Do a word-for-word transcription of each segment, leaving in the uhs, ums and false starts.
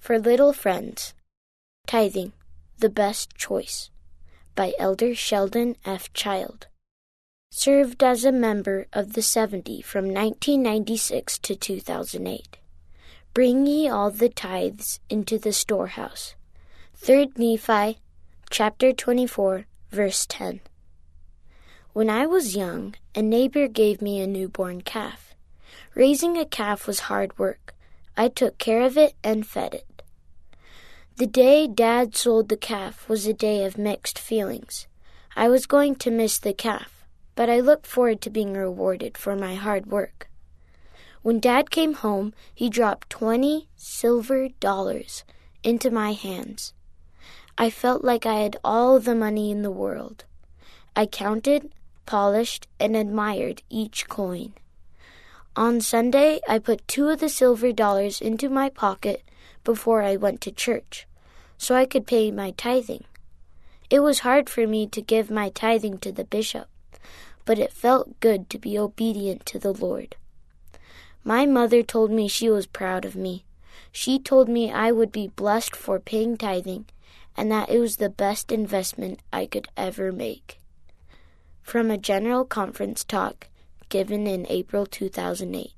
For Little Friends, Tithing, the Best Choice, by Elder Sheldon F. Child. Served as a member of the seventy from nineteen ninety-six to two thousand eight. Bring ye all the tithes into the storehouse. Third Nephi, chapter twenty-four, verse ten. When I was young, a neighbor gave me a newborn calf. Raising a calf was hard work. I took care of it and fed it. The day Dad sold the calf was a day of mixed feelings. I was going to miss the calf, but I looked forward to being rewarded for my hard work. When Dad came home, he dropped twenty silver dollars into my hands. I felt like I had all the money in the world. I counted, polished, and admired each coin. On Sunday, I put two of the silver dollars into my pocket before I went to church, so I could pay my tithing. It was hard for me to give my tithing to the bishop, but it felt good to be obedient to the Lord. My mother told me she was proud of me. She told me I would be blessed for paying tithing, and that it was the best investment I could ever make. From a General Conference talk given in April two thousand eight.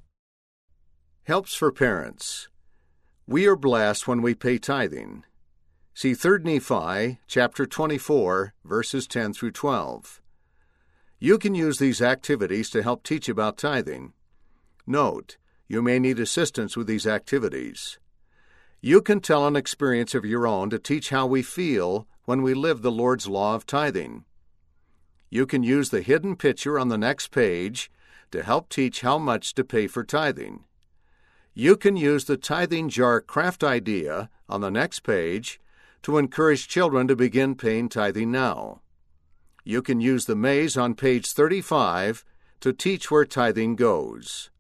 Helps for parents. We are blessed when we pay tithing. See Third Nephi, chapter twenty-four, verses ten through twelve. You can use these activities to help teach about tithing. Note, you may need assistance with these activities. You can tell an experience of your own to teach how we feel when we live the Lord's law of tithing. You can use the hidden picture on the next page to help teach how much to pay for tithing. You can use the tithing jar craft idea on the next page to encourage children to begin paying tithing now. You can use the maze on page thirty-five to teach where tithing goes.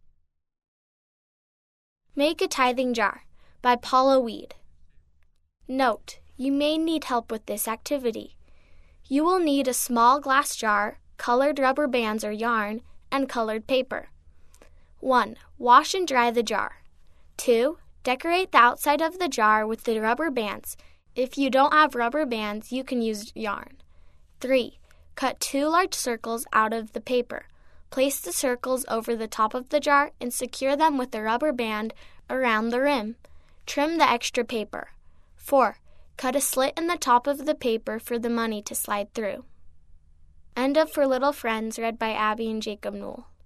Make a Tithing Jar by Paula Weed. Note, you may need help with this activity. You will need a small glass jar, colored rubber bands or yarn, and colored paper. one. Wash and dry the jar. two. Decorate the outside of the jar with the rubber bands. If you don't have rubber bands, you can use yarn. three. Cut two large circles out of the paper. Place the circles over the top of the jar and secure them with a rubber band around the rim. Trim the extra paper. four. Cut a slit in the top of the paper for the money to slide through. End of For Little Friends, read by Abby and Jacob Newell.